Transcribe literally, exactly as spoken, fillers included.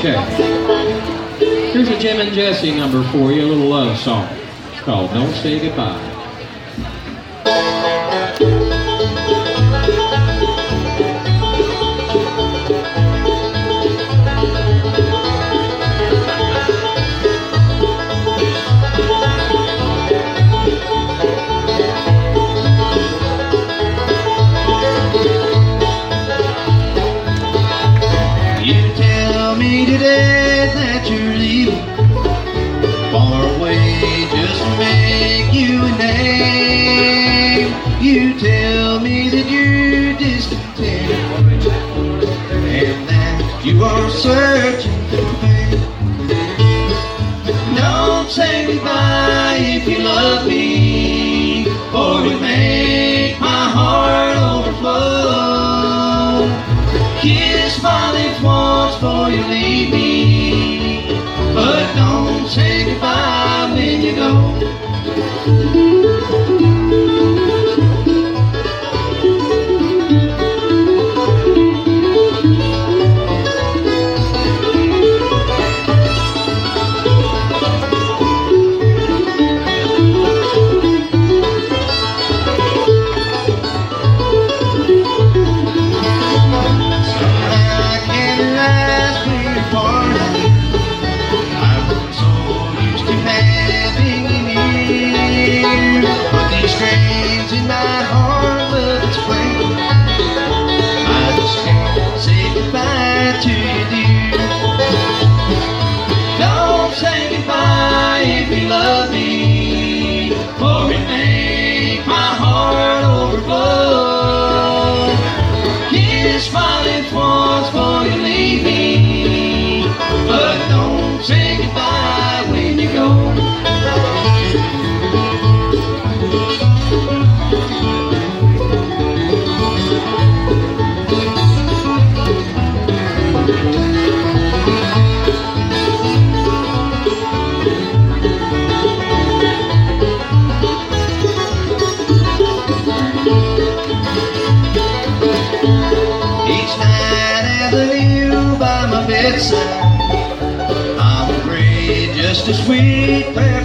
Okay. Here's a Jim and Jesse number for you, a little love song. It's called Don't Say Goodbye. Today that you're leaving far away just to make you a name. You tell me that you're discontent and that you are searching for fame. Don't say goodbye if you love me, or it make my heart overflow. Kiss my lips once before you leave me, but don't say goodbye when you go. Love me, for it make my heart overflow. Kiss my lips once before you leave me, but don't say goodbye when you go. By my bedside, I'm afraid just a sweet prayer